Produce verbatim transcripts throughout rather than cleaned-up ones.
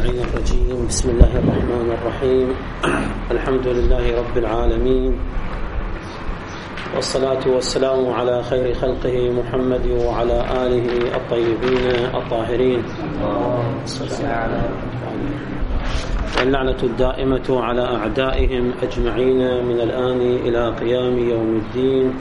الشيطان الرجيم. بسم الله الرحمن الرحيم. الحمد لله رب العالمين، والصلاة والسلام على خير خلقه محمد وعلى آله الطيبين الطاهرين، واللعنة الدائمة على أعدائهم أجمعين من الآن إلى قيام يوم الدين.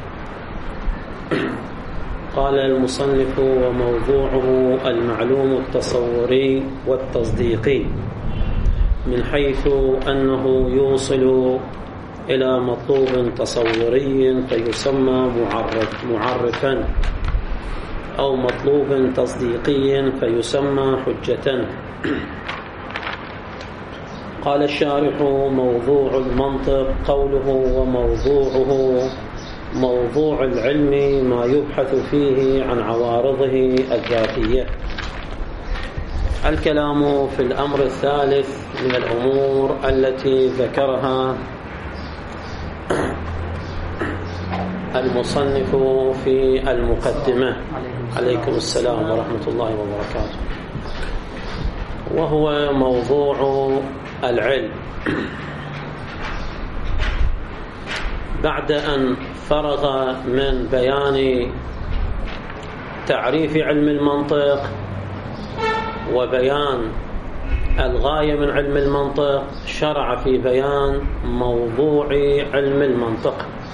قال المصنف: وموضوعه المعلوم التصوري والتصديقي، من حيث أنه يوصل إلى مطلوب تصوري فيسمى معرف معرفا، أو مطلوب تصديقي فيسمى حجة. قال الشارح: موضوع المنطق قوله وموضوعه موضوع العلم ما يبحث فيه عن عوارضه الذاتية. الكلام في الأمر الثالث من الأمور التي ذكرها المصنف في المقدمة. عليكم السلام ورحمة الله وبركاته. وهو موضوع العلم. بعد أن فرغ من بيان تعريف علم المنطق وبيان الغاية من علم المنطق، شرع في بيان موضوع علم المنطق.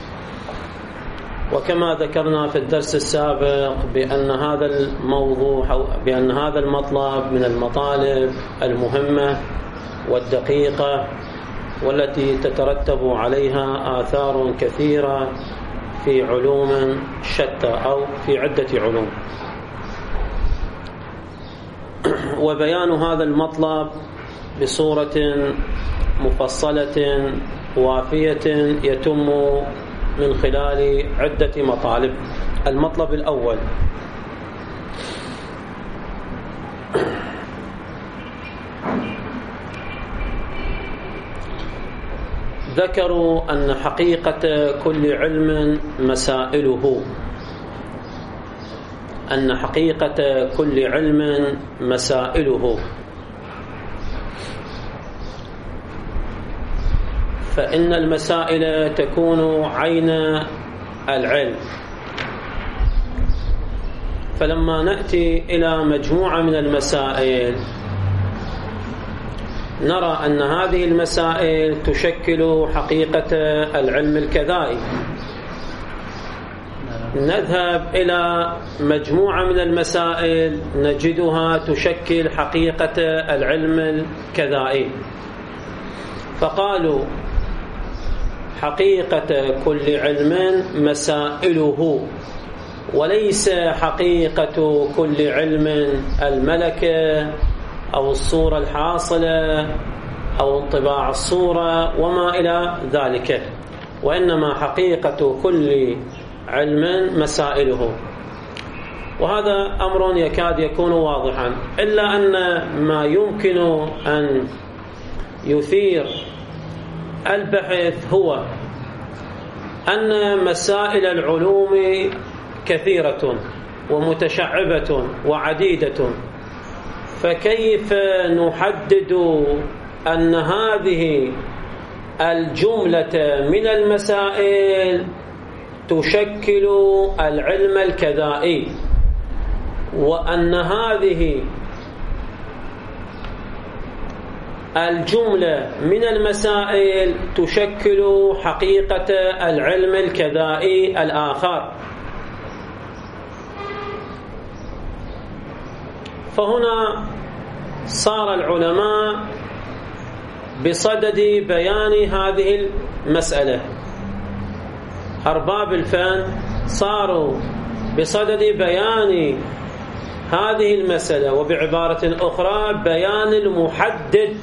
وكما ذكرنا في الدرس السابق بأن هذا الموضوع أو بأن هذا المطلب من المطالب المهمة والدقيقة، والتي تترتب عليها آثار كثيرة في علوم شتى أو في عدة علوم. وبيان هذا المطلب بصورة مفصلة وافية يتم من خلال عدة مطالب. المطلب الأول: ذكروا أن حقيقة كل علم مسائله أن حقيقة كل علم مسائله فإن المسائل تكون عين العلم. فلما نأتي إلى مجموعة من المسائل نرى أن هذه المسائل تشكل حقيقة العلم الكذائي. نذهب إلى مجموعة من المسائل نجدها تشكل حقيقة العلم الكذائي. فقالوا: حقيقة كل علم مسائله، وليس حقيقة كل علم الملكة أو الصورة الحاصلة أو انطباع الصورة وما إلى ذلك، وإنما حقيقة كل علم مسائله. وهذا أمر يكاد يكون واضحا، إلا أن ما يمكن أن يثير البحث هو أن مسائل العلوم كثيرة ومتشعبة وعديدة، فكيف نحدد أن هذه الجملة من المسائل تشكل العلم الكذائي، وأن هذه الجملة من المسائل تشكل حقيقة العلم الكذائي الآخر؟ فهنا صار العلماء بصدد بيان هذه المسألة. أرباب الفن صاروا بصدد بيان هذه المسألة، وبعبارة أخرى بيان المحدد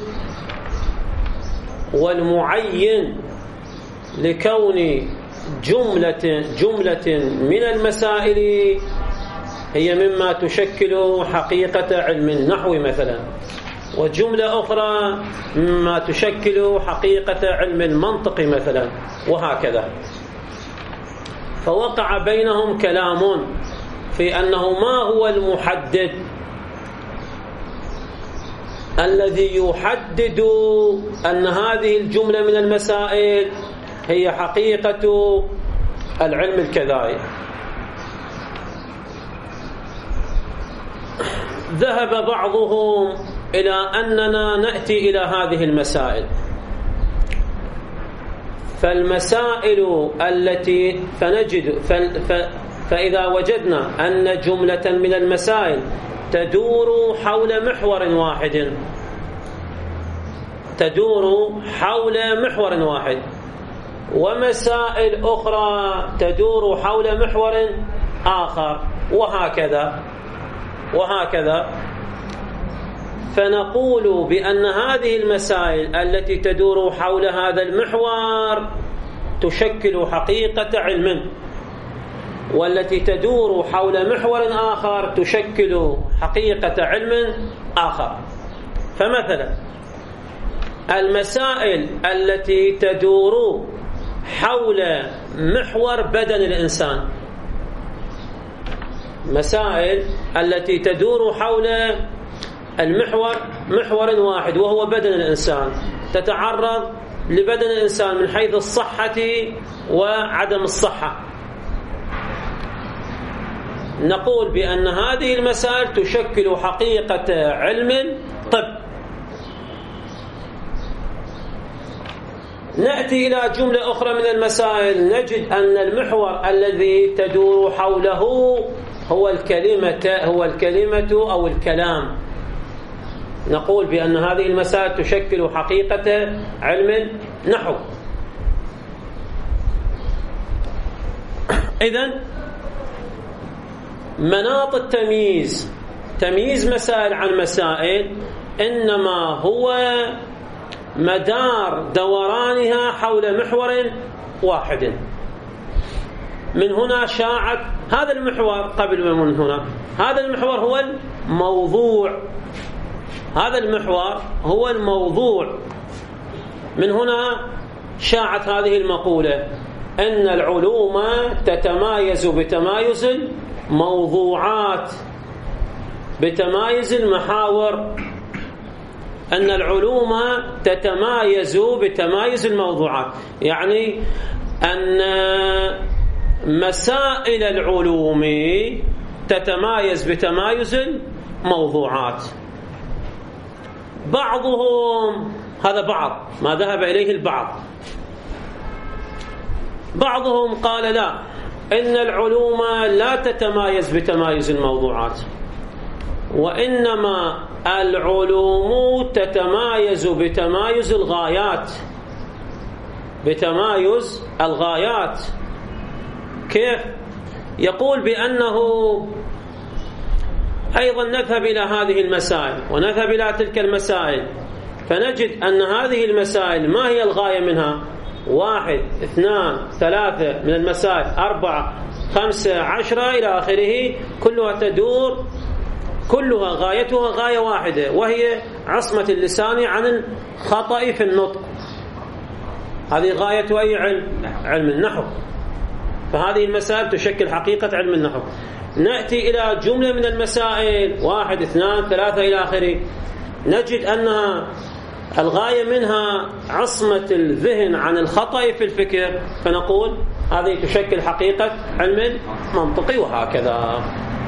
والمعين لكون جملة جملة من المسائل هي مما تشكل حقيقة علم النحو مثلا، وجملة أخرى مما تشكل حقيقة علم المنطق مثلا، وهكذا. فوقع بينهم كلام في أنه ما هو المحدد الذي يحدد أن هذه الجملة من المسائل هي حقيقة العلم الكذائي. ذهب بعضهم إلى أننا نأتي إلى هذه المسائل، فالمسائل التي فنجد فإذا وجدنا أن جملة من المسائل تدور حول محور واحد تدور حول محور واحد ومسائل أخرى تدور حول محور آخر وهكذا وهكذا فنقول بأن هذه المسائل التي تدور حول هذا المحور تشكل حقيقة علم، والتي تدور حول محور آخر تشكل حقيقة علم آخر. فمثلا المسائل التي تدور حول محور بدن الإنسان، مسائل التي تدور حول المحور محور واحد وهو بدن الإنسان، تتعرض لبدن الإنسان من حيث الصحة وعدم الصحة، نقول بأن هذه المسائل تشكل حقيقة علم طب. نأتي إلى جملة أخرى من المسائل نجد أن المحور الذي تدور حوله هو الكلمة هو الكلمة أو الكلام، نقول بأن هذه المسائل تشكل حقيقة علم نحو. إذن مناط التمييز، تمييز مسائل عن مسائل، إنما هو مدار دورانها حول محور واحد. من هنا شاعت هذا المحور قبل من هنا، هذا المحور هو الموضوع، هذا المحور هو الموضوع. من هنا شاعت هذه المقولة أن العلوم تتمايز بتمايز الموضوعات، بتمايز المحاور، أن العلوم تتمايز بتمايز الموضوعات، يعني أن مسائل العلوم تتمايز بتمايز الموضوعات. بعضهم، هذا بعض ما ذهب إليه البعض، بعضهم قال لا، إن العلوم لا تتمايز بتمايز الموضوعات، وإنما العلوم تتمايز بتمايز الغايات، بتمايز الغايات. كيف؟ يقول بأنه أيضا نذهب إلى هذه المسائل ونذهب إلى تلك المسائل فنجد أن هذه المسائل ما هي الغاية منها؟ واحد، اثنان، ثلاثة من المسائل، أربعة، خمسة، عشرة إلى آخره، كلها تدور، كلها غايتها غاية واحدة، وهي عصمة اللسان عن الخطأ في النطق. هذه غاية أي علم؟ علم النحو. فهذه المسائل تشكل حقيقة علم النحو. نأتي إلى جملة من المسائل، واحد، اثنان، ثلاثة إلى آخره، نجد أنها الغاية منها عصمة الذهن عن الخطأ في الفكر، فنقول هذه تشكل حقيقة علم منطقي، وهكذا.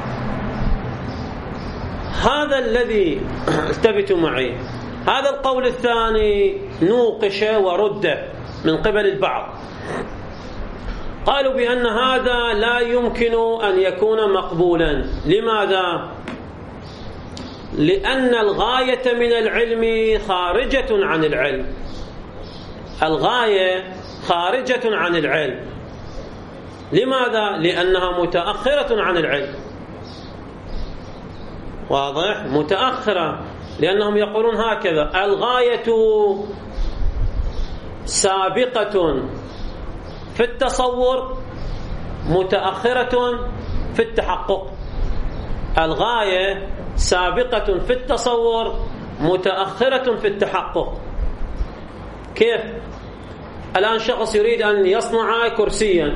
هذا الذي التفتوا معي. هذا القول الثاني نوقش ورد من قبل البعض، قالوا بأن هذا لا يمكن أن يكون مقبولا. لماذا؟ لأن الغاية من العلم خارجة عن العلم، الغاية خارجة عن العلم. لماذا؟ لأنها متأخرة عن العلم. واضح؟ متأخرة، لأنهم يقولون هكذا: الغاية سابقة في التصور، متأخرة في التحقق. الغاية سابقة في التصور، متأخرة في التحقق. كيف؟ الآن شخص يريد أن يصنع كرسيا،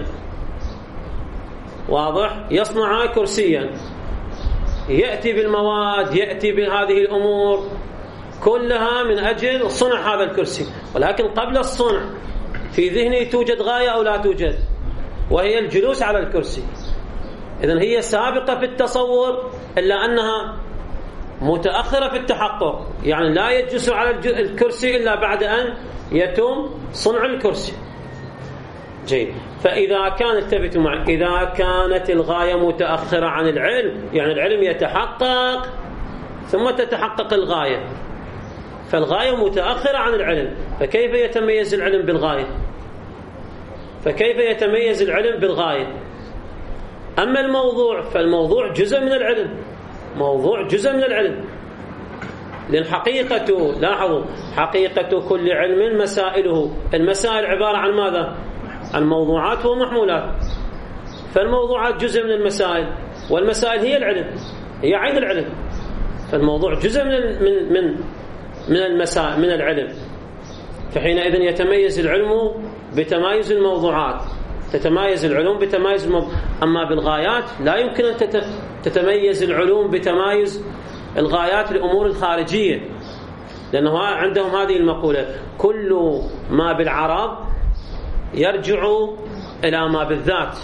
واضح؟ يصنع كرسيا، يأتي بالمواد، يأتي بهذه الأمور، كلها من أجل صنع هذا الكرسي، ولكن قبل الصنع في ذهني توجد غاية أو لا توجد، وهي الجلوس على الكرسي. إذن هي سابقة في التصور إلا أنها متأخرة في التحقق، يعني لا يجلس على الكرسي إلا بعد أن يتم صنع الكرسي. جيد. فإذا كان التفتوا معي، إذا كانت الغاية متأخرة عن العلم، يعني العلم يتحقق ثم تتحقق الغاية، فالغاية متأخرة عن العلم، فكيف يتميز العلم بالغاية؟ فكيف يتميز العلم بالغاية؟ أما الموضوع فالموضوع جزء من العلم، موضوع جزء من العلم، لأن حقيقة، لاحظوا، حقيقة كل علم مسائله. المسائل عبارة عن ماذا؟ عن موضوعات ومحمولات، فالموضوعات جزء من المسائل، والمسائل هي العلم، هي عين العلم، فالموضوع جزء من من من من المسائل من العلم. فحينئذ يتميز العلم بتمايز الموضوعات، تتمايز العلوم بتمايز الموضوع. أما بالغايات لا يمكن أن تتميز العلوم بتمايز الغايات الأمور الخارجية، لأنه عندهم هذه المقولة: كل ما بالعرض يرجع إلى ما بالذات،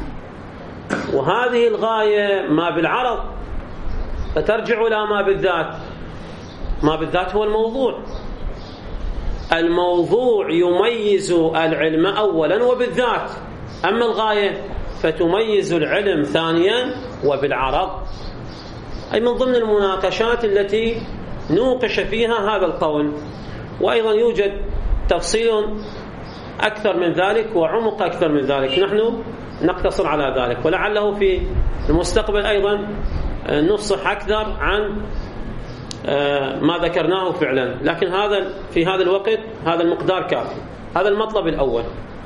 وهذه الغاية ما بالعرض فترجع إلى ما بالذات. ما بالذات هو الموضوع، الموضوع يميز العلم أولا وبالذات، أما الغاية فتميز العلم ثانيا وبالعرض. أي من ضمن المناقشات التي نوقش فيها هذا القول. وأيضا يوجد تفصيل أكثر من ذلك وعمق أكثر من ذلك، نحن نقتصر على ذلك، ولعله في المستقبل أيضا نفصح أكثر عن ما ذكرناه فعلا، لكن هذا في هذا الوقت هذا المقدار كافي. هذا المطلب الأول.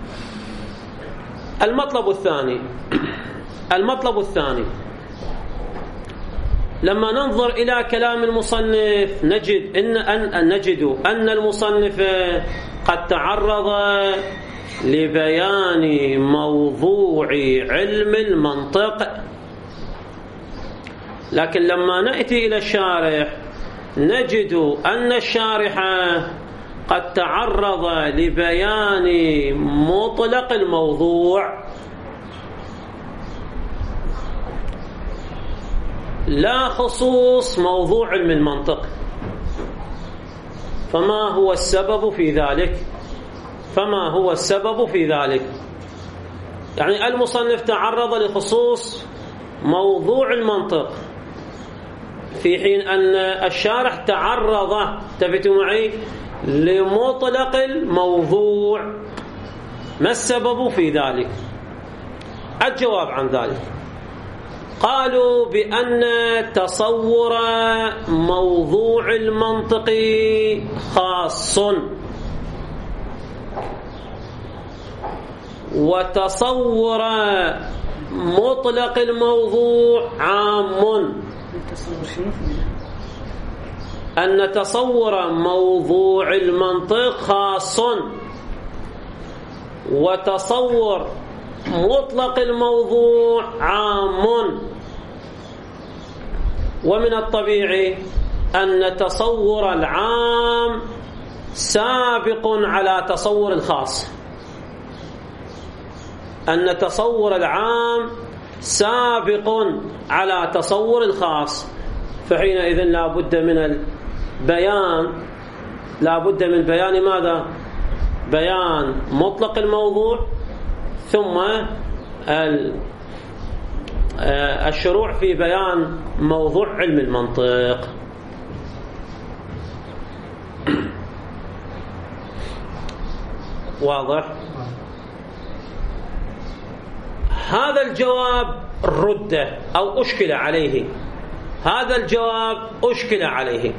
المطلب الثاني المطلب الثاني لما ننظر إلى كلام المصنف نجد إن أن نجد أن المصنف قد تعرض لبيان موضوع علم المنطق، لكن لما نأتي إلى الشارح نجد أن الشارح قد تعرض لبيان مطلق الموضوع لا خصوص موضوع علم المنطق. فما هو السبب في ذلك؟ فما هو السبب في ذلك؟ يعني المصنف تعرض لخصوص موضوع المنطق، في حين أن الشارح تعرض، تفتوا معي، لمطلق الموضوع. ما السبب في ذلك؟ الجواب عن ذلك قالوا بأن تصور موضوع المنطق خاص، وتصور مطلق الموضوع عام. أن تصور موضوع المنطق خاص، وتصور مطلق الموضوع عام. ومن الطبيعي أن تصور العام سابق على تصور الخاص، أن تصور العام سابق على تصور الخاص. فحينئذ لا بد من البيان، لا بد من بيان ماذا؟ بيان مطلق الموضوع، ثم الشروع في بيان موضوع علم المنطق. واضح؟ هذا الجواب رد أو أشكل عليه، هذا الجواب أشكل عليه.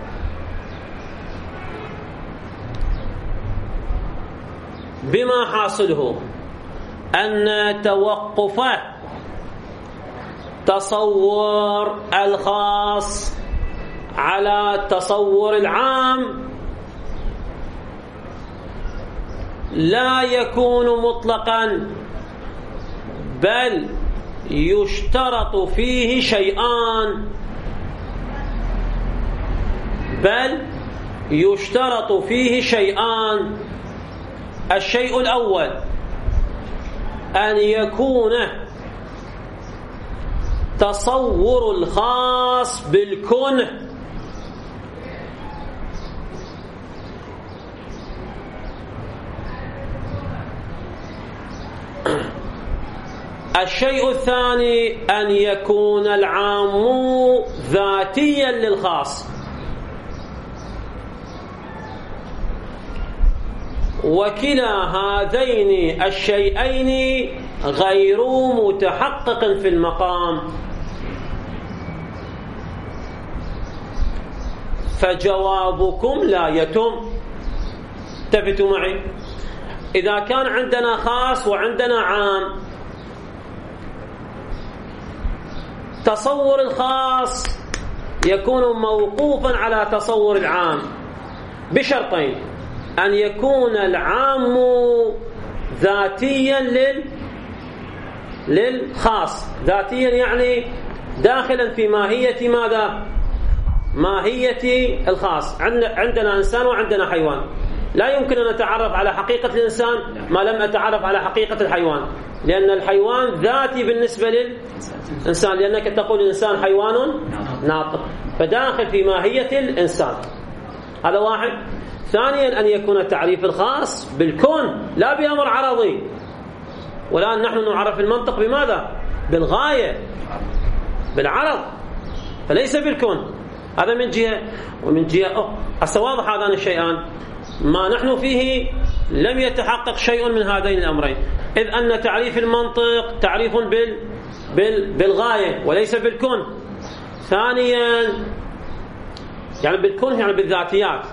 بما حاصله أن توقف تصور الخاص على تصور العام لا يكون مطلقا، بل يشترط فيه شيئان، بل يشترط فيه شيئان. الشيء الأول أن يكون تصور الخاص بالكنه، الشيء الثاني أن يكون العام ذاتيا للخاص، وكلا هذين الشيئين غير متحقق في المقام. فجوابكم لا يتم. انتبهوا معي، إذا كان عندنا خاص وعندنا عام، تصور الخاص يكون موقوفا على تصور العام بشرطين: أن يكون العام ذاتيا لل للخاص، ذاتيا يعني داخلا في ماهية ماذا؟ ماهية الخاص. عندنا إنسان وعندنا حيوان، لا يمكن أن نتعرف على حقيقة الإنسان ما لم أتعرف على حقيقة الحيوان، لأن الحيوان ذاتي بالنسبة للإنسان، لأنك تقول الإنسان حيوان ناطق، فداخل في ماهية الإنسان. هذا واحد. ثانيا أن يكون التعريف الخاص بالكون لا بأمر عرضي، والآن نحن نعرف المنطق بماذا؟ بالغاية، بالعرض، فليس بالكون. هذا من جهة. ومن جهة أخرى واضح هذان الشيئان ما نحن فيه لم يتحقق شيء من هذين الأمرين، إذ أن تعريف المنطق تعريف بال بال بالغاية وليس بالكون. ثانيا يعني بالكون يعني بالذاتيات.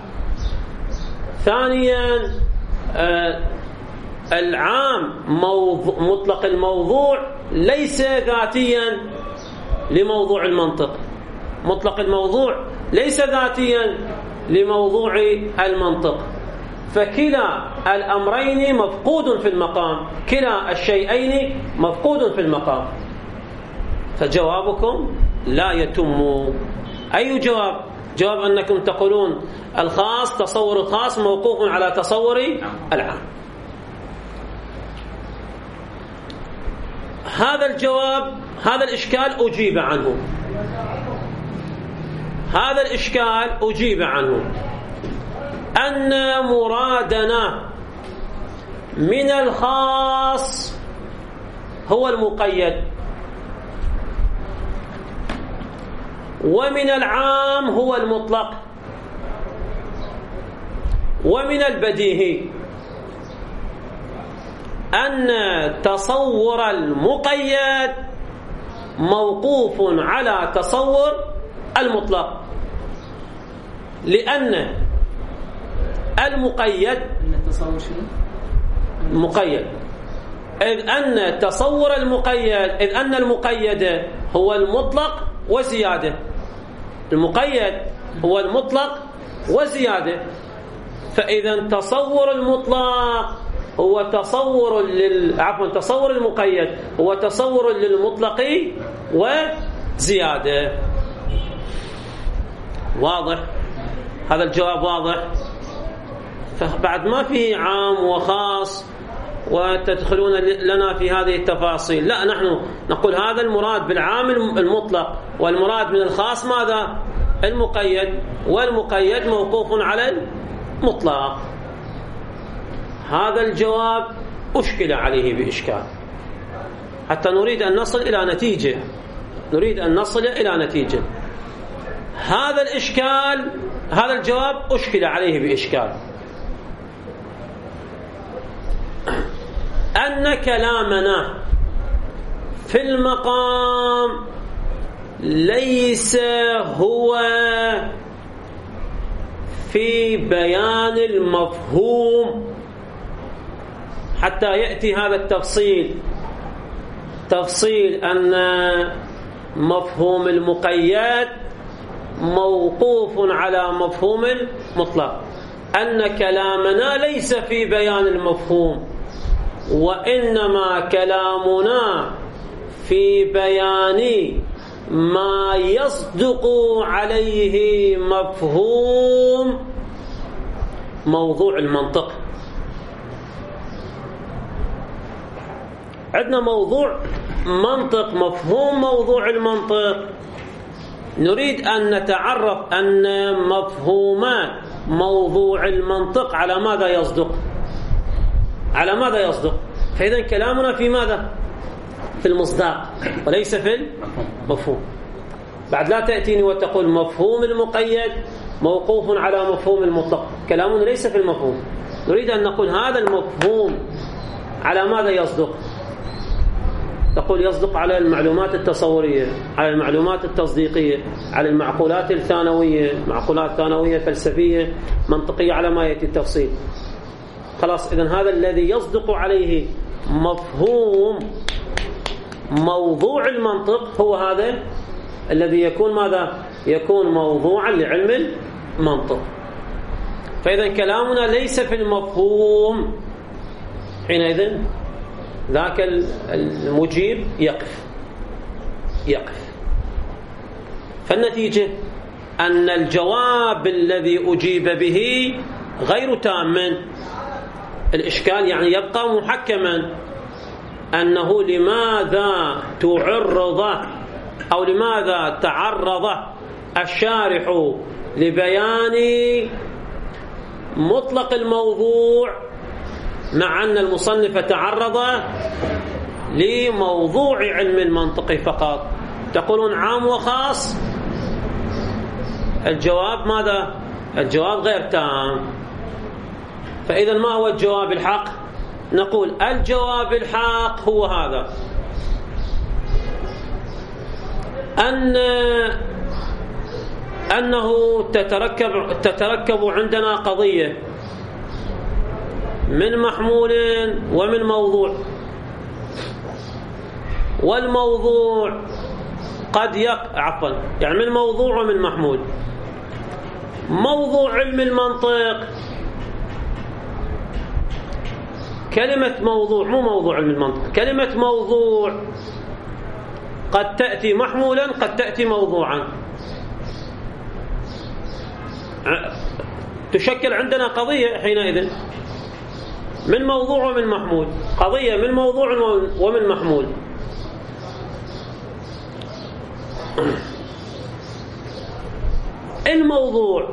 ثانيا آه العام موضوع مطلق الموضوع ليس ذاتيا لموضوع المنطق، مطلق الموضوع ليس ذاتيا لموضوع المنطق، فكلا الأمرين مفقود في المقام، كلا الشيئين مفقود في المقام. فجوابكم لا يتم. أي جواب؟ جواب أنكم تقولون الخاص تصور الخاص موقوف على تصور العام. هذا الجواب، هذا الإشكال أجيب عنه، هذا الإشكال أجيب عنه أن مرادنا من الخاص هو المقيد، ومن العام هو المطلق، ومن البديهي أن تصور المقيد موقوف على تصور المطلق، لأن المقيد مقيد، إذ أن تصور المقيد إذ أن المقيد هو المطلق وزيادة، المقيد هو المطلق وزيادة، فإذا تصور المطلق هو تصور لل عفوا تصور المقيد هو تصور للمطلق وزيادة. واضح؟ هذا الجواب واضح. فبعد ما فيه عام وخاص وتدخلون لنا في هذه التفاصيل، لا، نحن نقول هذا المراد بالعام المطلق، والمراد من الخاص ماذا؟ المقيد، والمقيد موقوف على المطلق. هذا الجواب أشكل عليه بإشكال، حتى نريد أن نصل إلى نتيجة، نريد أن نصل إلى نتيجة. هذا الإشكال، هذا الجواب أشكل عليه بإشكال، أن كلامنا في المقام ليس هو في بيان المفهوم، حتى يأتي هذا التفصيل، تفصيل أن مفهوم المقيد موقوف على مفهوم المطلق، أن كلامنا ليس في بيان المفهوم، وإنما كلامنا في بيان ما يصدق عليه مفهوم موضوع المنطق. عندنا موضوع منطق، مفهوم موضوع المنطق. نريد أن نتعرف أن مفهومات موضوع المنطق على ماذا يصدق، على ماذا يصدق. فإذا كلامنا في ماذا؟ في المصداق وليس في المفهوم. بعد لا تأتيني وتقول مفهوم المقيد موقوف على مفهوم المطلق، كلامنا ليس في المفهوم. نريد أن نقول هذا المفهوم على ماذا يصدق. تقول يصدق على المعلومات التصورية، على المعلومات التصديقية، على المعقولات الثانوية، معقولات ثانوية فلسفية منطقية، على ما يأتي التفصيل. خلاص، إذن هذا الذي يصدق عليه مفهوم موضوع المنطق هو هذا الذي يكون ماذا؟ يكون موضوعا لعلم المنطق. فإذا كلامنا ليس في المفهوم، حينئذ ذاك المجيب يقف يقف فالنتيجة أن الجواب الذي أجيب به غير تام. الإشكال يعني يبقى محكما، أنه لماذا تعرض أو لماذا تعرض الشارح لبيان مطلق الموضوع مع أن المصنف تعرض لموضوع علم المنطق فقط. تقولون عام وخاص. الجواب ماذا؟ الجواب غير تام. فإذا ما هو الجواب الحق؟ نقول الجواب الحق هو هذا، أن أنه تتركب تتركب عندنا قضية من محمول ومن موضوع، والموضوع قد يق عفوا يعني من موضوع ومن محمول. موضوع علم المنطق، كلمة موضوع مو موضوع علم المنطق، كلمة موضوع قد تأتي محمولا قد تأتي موضوعا. تشكل عندنا قضية حينئذ من موضوع ومن محمول، قضية من موضوع ومن محمول. الموضوع،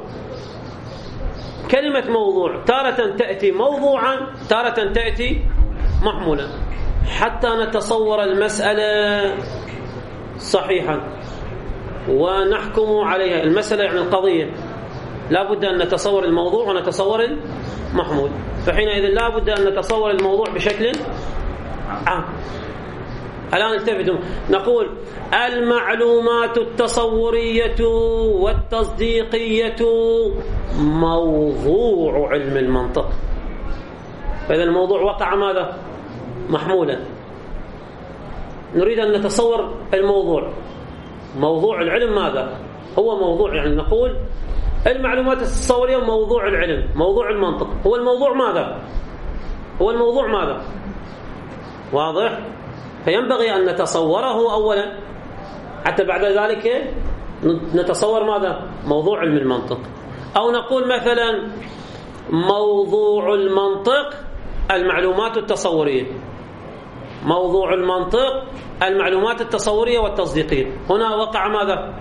كلمة موضوع تارة تأتي موضوعا تارة تأتي محمولا، حتى نتصور المسألة صحيحا ونحكم عليها. المسألة يعني القضية، لا بد أن نتصور الموضوع ونتصور المحمول. فحينئذ لا بد أن نتصور الموضوع بشكل عام. الآن التفتوا، نقول المعلومات التصورية والتصديقية موضوع علم المنطق. فإذا الموضوع وقع ماذا؟ محمولا. نريد أن نتصور الموضوع. موضوع العلم ماذا؟ هو موضوع، يعني نقول المعلومات التصورية موضوع العلم، موضوع المنطق. هو الموضوع ماذا؟ هو الموضوع ماذا؟ واضح؟ فينبغي أن نتصوره أولا حتى بعد ذلك نتصور ماذا؟ موضوع علم المنطق. أو نقول مثلا موضوع المنطق المعلومات التصورية، موضوع المنطق المعلومات التصورية والتصديقية. هنا وقع ماذا؟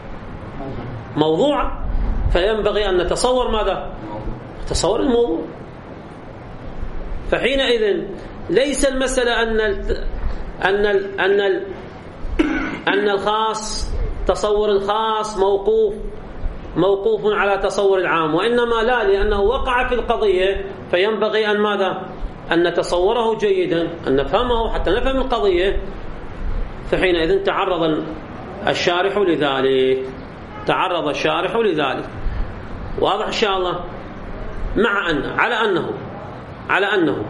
موضوع. فينبغي أن نتصور ماذا؟ تصور الموضوع. فحينئذ ليس المسألة أن ال أن ال أن ال أن الخاص تصور الخاص موقوف موقوف على تصور العام، وإنما لا، لأنه وقع في القضية فينبغي أن ماذا؟ أن نتصوره جيدا، أن نفهمه حتى نفهم القضية. فحينئذ تعرض الشارح لذلك تعرض الشارح لذلك. واضح إن شاء الله؟ مع أن على أنه على أنه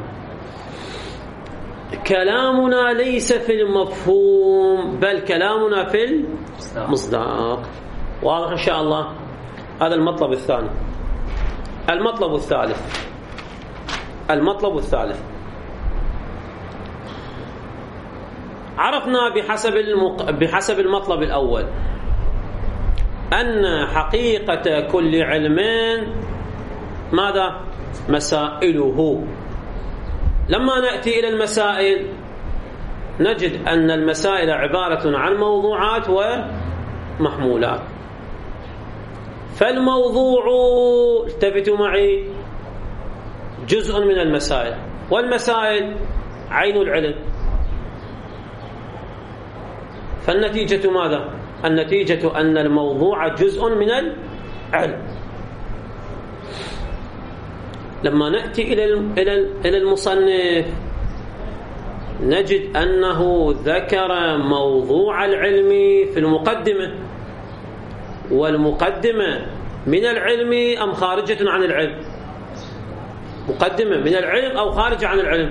كلامنا ليس في المفهوم بل كلامنا في المصداق. واضح إن شاء الله؟ هذا المطلب الثاني. المطلب الثالث المطلب الثالث عرفنا بحسب المق... بحسب المطلب الأول أن حقيقة كل علم ماذا؟ مسائله. لما نأتي إلى المسائل نجد أن المسائل عبارة عن موضوعات ومحمولات. فالموضوع، التفتوا معي، جزء من المسائل، والمسائل عين العلم. فالنتيجة ماذا؟ النتيجة أن الموضوع جزء من العلم. لما نأتي إلى إلى المصنف نجد أنه ذكر موضوع العلم في المقدمة، والمقدمة من العلم أم خارجة عن العلم؟ مقدمة من العلم أو خارجة عن العلم؟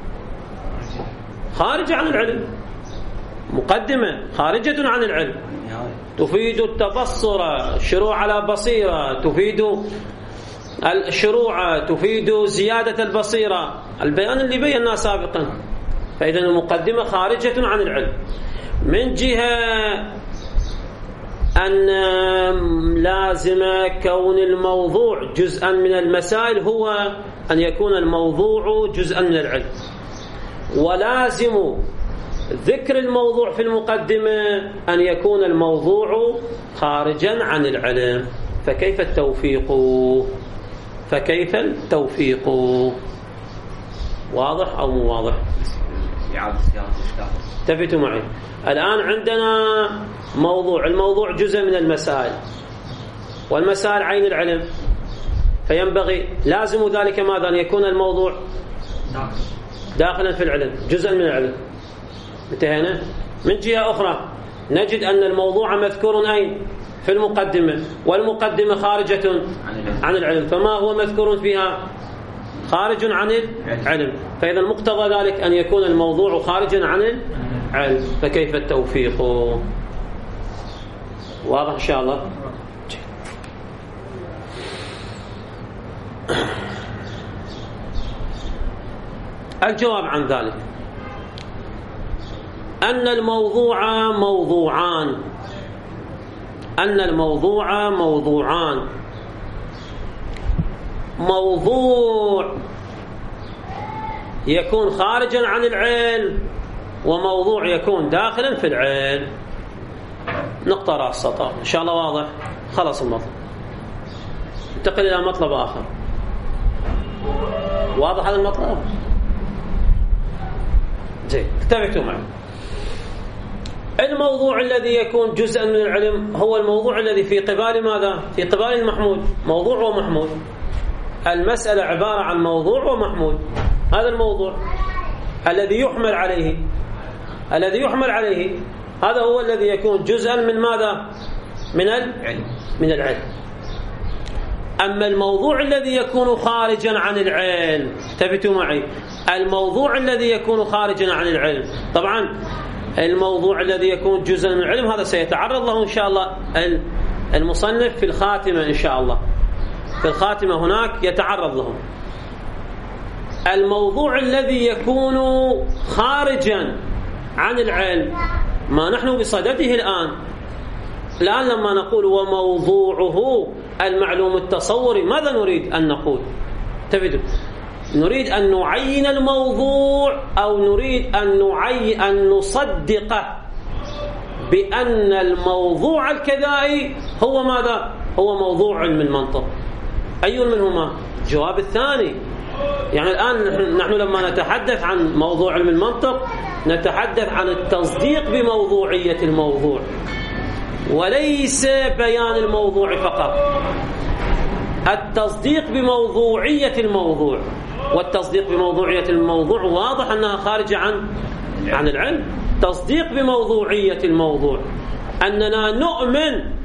خارجة عن العلم. مقدمة خارجة عن العلم، تفيد التبصر، الشروع على بصيرة، تفيد الشروع، تفيد زيادة البصيرة، البيان اللي بيناه سابقا. فإذا المقدمة خارجة عن العلم. من جهة أن لازم كون الموضوع جزءا من المسائل هو أن يكون الموضوع جزءا من العلم، ولازم ذكر الموضوع في المقدمة أن يكون الموضوع خارجا عن العلم. فكيف التوفيق؟ فكيف التوفيق؟ واضح أو مو واضح؟ تفتوا معي. الآن عندنا موضوع، الموضوع جزء من المسائل، والمسائل عين العلم، فينبغي لازم ذلك ماذا؟ أن يكون الموضوع داخلا في العلم، جزءا من العلم. انتهينا. من جهة أخرى نجد أن الموضوع مذكور أين؟ في المقدمة، والمقدمة خارجة عن العلم، فما هو مذكور فيها؟ خارج عن العلم. فإذا مقتضى ذلك أن يكون الموضوع خارجا عن العلم. فكيف التوفيق؟ واضح إن شاء الله؟ الجواب عن ذلك أن الموضوع موضوعان أن الموضوع موضوعان موضوع يكون خارجا عن العلم، وموضوع يكون داخلا في العلم. نقطة رأس سطر إن شاء الله. واضح؟ خلص المطلب، انتقل إلى مطلب آخر. واضح هذا المطلب؟ زين، انتبهتوا معي. الموضوع الذي يكون جزءا من العلم هو الموضوع الذي في قبال ماذا؟ في قبال المحمول. موضوع ومحمول. المسألة عبارة عن موضوع ومحمول. هذا الموضوع الذي يحمل عليه الذي يحمل عليه هذا هو الذي يكون جزءا من ماذا؟ من العلم. من العلم. أما الموضوع الذي يكون خارجا عن العلم، انتبهوا معي، الموضوع الذي يكون خارجا عن العلم، طبعا الموضوع الذي يكون جزءا من العلم هذا سيتعرض له إن شاء الله المصنف في الخاتمة. إن شاء الله في الخاتمة هناك يتعرض له. الموضوع الذي يكون خارجا عن العلم ما نحن بصدده الآن. الآن لما نقول وموضوعه المعلوم التصوري، ماذا نريد أن نقول؟ تفيدوا. نريد أن نعين الموضوع، أو نريد أن نعين أن نصدق بأن الموضوع الكذائي هو ماذا؟ هو موضوع علم المنطق. أي منهما؟ الجواب الثاني. يعني الآن نحن لما نتحدث عن موضوع علم المنطق نتحدث عن التصديق بموضوعية الموضوع، وليس بيان الموضوع فقط. التصديق بموضوعية الموضوع، والتصديق بموضوعية الموضوع واضح أنها خارجة عن عن العلم. تصديق بموضوعية الموضوع أننا نؤمن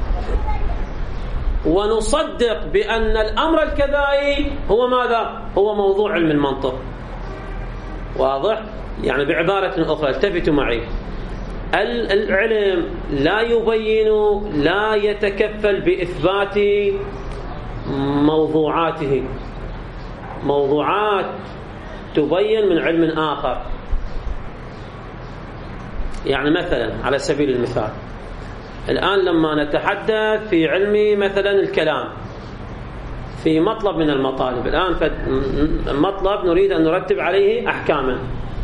ونصدق بأن الأمر الكذائي هو ماذا؟ هو موضوع علم المنطق. واضح؟ يعني بعبارة أخرى، التفتوا معي، العلم لا يبين، لا يتكفل بإثبات موضوعاته. موضوعات تبين من علم آخر. يعني مثلا على سبيل المثال الآن لما نتحدث في علم مثلا الكلام في مطلب من المطالب، الآن مطلب نريد أن نرتب عليه أحكاما،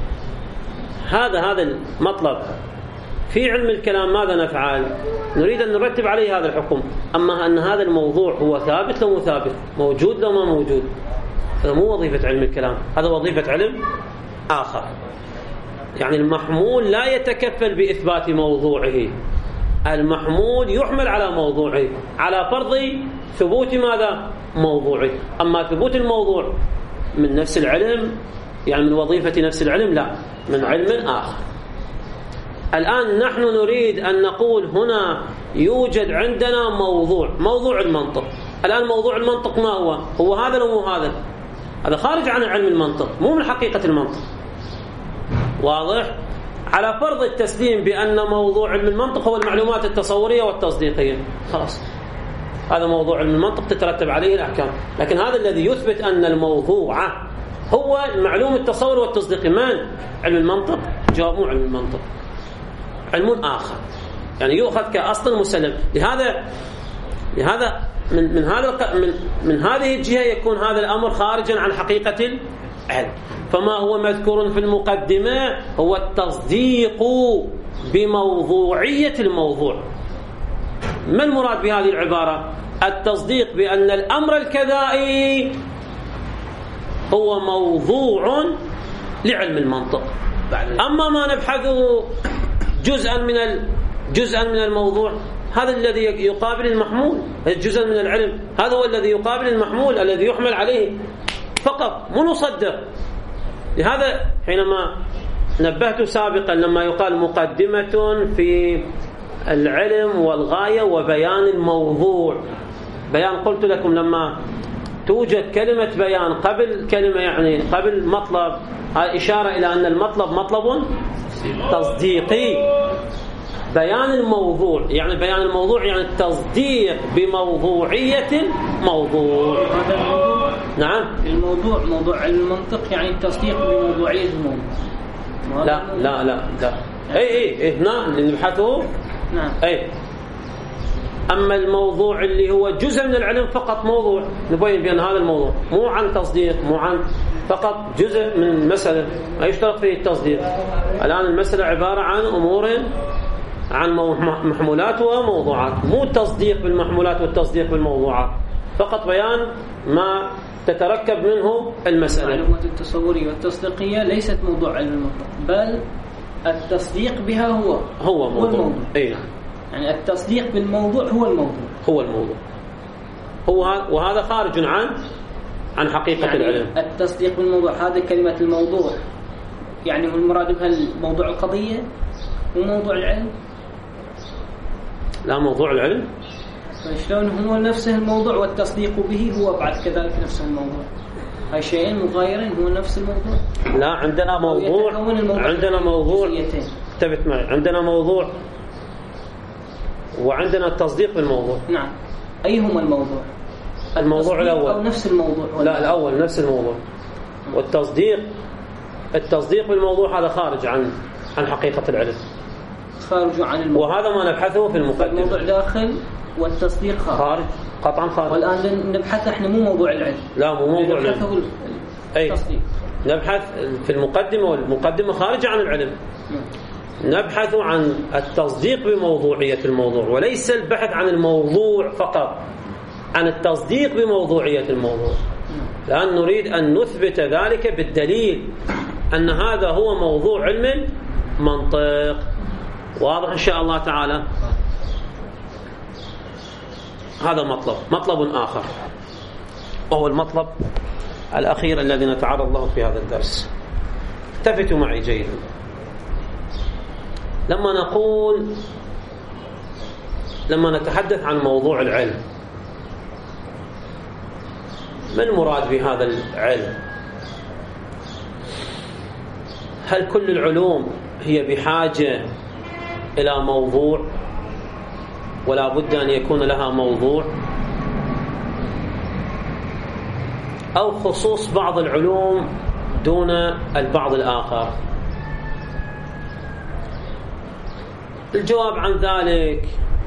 هذا هذا المطلب في علم الكلام ماذا نفعل؟ نريد أن نرتب عليه هذا الحكم. أما أن هذا الموضوع هو ثابت لو مو ثابت، موجود لو ما موجود، هذا مو وظيفة علم الكلام، هذا وظيفة علم آخر. يعني المحمول لا يتكفل بإثبات موضوعه، المحمول يحمل على موضوعه على فرض ثبوت ماذا؟ موضوعه. أما ثبوت الموضوع من نفس العلم، يعني من وظيفة نفس العلم، لا، من علم آخر. الآن نحن نريد أن نقول هنا يوجد عندنا موضوع، موضوع المنطق. الآن موضوع المنطق ما هو؟ هو هذا لو مو هذا؟ هذا خارج عن علم المنطق، مو من حقيقة المنطق. واضح؟ على فرض التسليم بأن موضوع علم المنطق هو المعلومات التصورية والتصديقية، خلاص هذا موضوع علم المنطق تترتب عليه الأحكام. لكن هذا الذي يثبت أن الموضوع هو المعلوم التصور والتصديقي، من؟ علم المنطق؟ جواب مو علم المنطق، علم آخر، يعني يؤخذ كأصل مسلم. لهذا لهذا من من هذا من من هذه الجهة يكون هذا الأمر خارجا عن حقيقة العلم. فما هو مذكور في المقدمة هو التصديق بموضوعية الموضوع. ما المراد بهذه العبارة؟ التصديق بأن الأمر الكذائي هو موضوع لعلم المنطق. أما ما نبحثه جزءا من جزءا من الموضوع، هذا الذي يقابل المحمول، جزءا من العلم، هذا هو الذي يقابل المحمول الذي يحمل عليه فقط، مو نصدق. لهذا حينما نبهت سابقا لما يقال مقدمة في العلم والغاية وبيان الموضوع، بيان قلت لكم لما توجد كلمة بيان قبل كلمة يعني قبل مطلب، إشارة إلى أن المطلب مطلب تصديقي. بيان الموضوع يعني بيان الموضوع يعني التصديق بموضوعية الموضوع. نعم، الموضوع موضوع علم المنطق يعني التصديق بموضوعية الموضوع. لا لا لا لا اي اي هنا اللي نبحثه. نعم. اي اما الموضوع اللي هو جزء من العلم فقط، موضوع نبين بان هذا الموضوع مو عن تصديق، مو عن فقط جزء من المسألة ما يشترط فيه التصديق. الآن المسألة عبارة عن أمور عن محمولات وموضوعات، مو تصديق بالمحمولات والتصديق بالموضوعات، فقط بيان ما تتركب منه المسألة. المعلومات التصورية والتصديقية ليست موضوع علم المنطق، بل التصديق بها هو هو موضوع, هو الموضوع. أي. يعني التصديق بالموضوع هو الموضوع هو الموضوع هو وهذا خارج عن عن حقيقة يعني العلم. التصديق بالموضوع، هذا كلمة الموضوع يعني هو المراد بها موضوع القضية وموضوع العلم. لا، موضوع العلم فشلون هو نفسه الموضوع والتصديق به هو بعد كذلك نفس الموضوع؟ هاي شيئين مغايرين، هو نفس الموضوع. لا، عندنا موضوع عندنا موضوع ثبت معي، عندنا موضوع وعندنا التصديق بالموضوع. نعم. أيهما الموضوع؟ الموضوع الأول أو نفس الموضوع؟ لا، الأول نفس الموضوع. والتصديق التصديق بالموضوع هذا خارج عن عن حقيقة العلم، خارج عن الموضوع، وهذا ما نبحثه في المقدمة. الموضوع داخل والتصديق خارج. خارج قطعا خارج. والآن نبحث احنا مو موضوع العلم، لا مو موضوع العلم، التصديق. نبحث في المقدمة، والمقدمة خارجة عن العلم. نبحث عن التصديق بموضوعية الموضوع، وليس البحث عن الموضوع فقط، عن التصديق بموضوعية الموضوع. الآن نريد أن نثبت ذلك بالدليل أن هذا هو موضوع علم منطق. واضح إن شاء الله تعالى؟ هذا مطلب مطلب آخر، وهو المطلب الأخير الذي نتعرض له في هذا الدرس. التفتوا معي جيدا. لما نقول لما نتحدث عن موضوع العلم، ما المراد بهذا العلم؟ هل كل العلوم هي بحاجة إلى موضوع ولا بد أن يكون لها موضوع، أو خصوص بعض العلوم دون البعض الآخر؟ الجواب عن ذلك،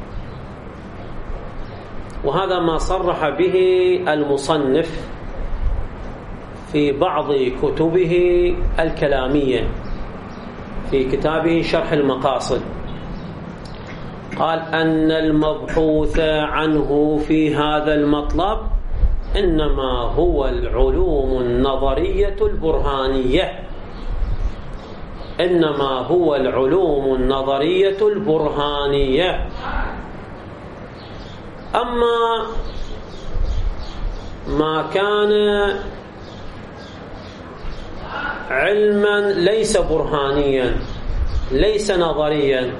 وهذا ما صرح به المصنف في بعض كتبه الكلامية، في كتابه شرح المقاصد، قال أن المبحوث عنه في هذا المطلب إنما هو العلوم النظرية البرهانية، إنما هو العلوم النظرية البرهانية. أما ما كان علما ليس برهانيا ليس نظريا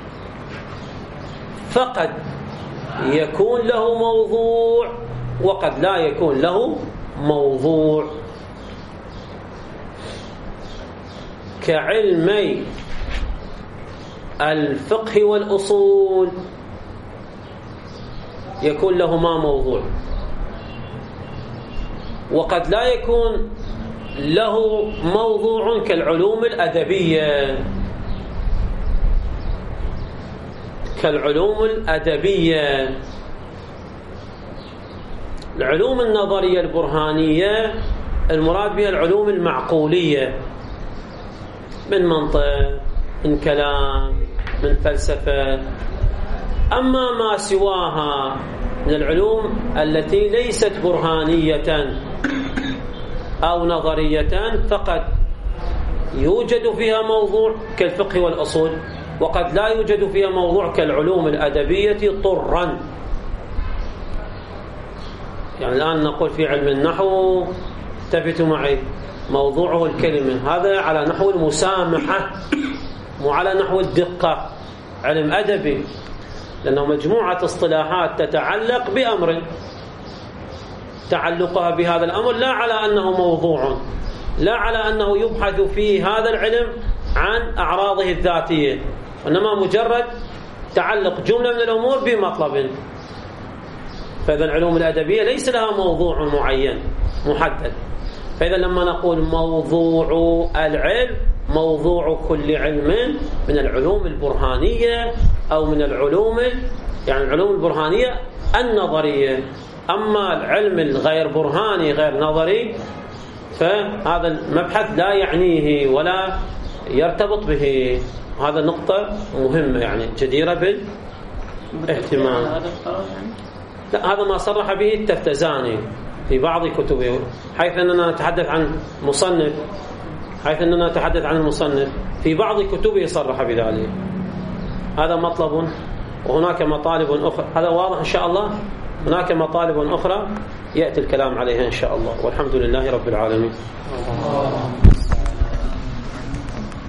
فقد يكون له موضوع وقد لا يكون له موضوع، كعلمي الفقه والأصول يكون لهما موضوع، وقد لا يكون له موضوع كالعلوم الأدبية كالعلوم الأدبية العلوم النظرية البرهانية المراد بها العلوم المعقولية، من منطق، من كلام، من فلسفة. أما ما سواها من العلوم التي ليست برهانية أو نظرية فقد يوجد فيها موضوع كالفقه والأصول، وقد لا يوجد فيها موضوع كالعلوم الأدبية طرا. يعني الآن نقول في علم النحو، التفتوا معي، موضوعه الكلمة، هذا على نحو المسامحة مو على نحو الدقة، علم أدبي، لأنه مجموعة اصطلاحات تتعلق بأمر، تعلقها بهذا الأمر لا على أنه موضوع، لا على أنه يبحث في هذا العلم عن أعراضه الذاتية، وإنما مجرد تعلق جملة من الأمور بمطلب. فإذا العلوم الأدبية ليس لها موضوع معين محدد. فإذا لما نقول موضوع العلم، موضوع كل علم من العلوم البرهانية أو من العلوم يعني العلوم البرهانية النظرية. أما العلم الغير برهاني غير نظري فهذا المبحث لا يعنيه ولا يرتبط به. هذا نقطة مهمة يعني جديرة بالاهتمام. لا، هذا ما صرح به التفتزاني في بعض كتبه، حيث أننا نتحدث عن مصنف حيث أننا نتحدث عن المصنف في بعض كتبه صرح بذلك. هذا مطلب، وهناك مطالب أخرى. هذا واضح إن شاء الله. هناك مطالب أخرى يأتي الكلام عليها إن شاء الله، والحمد لله رب العالمين.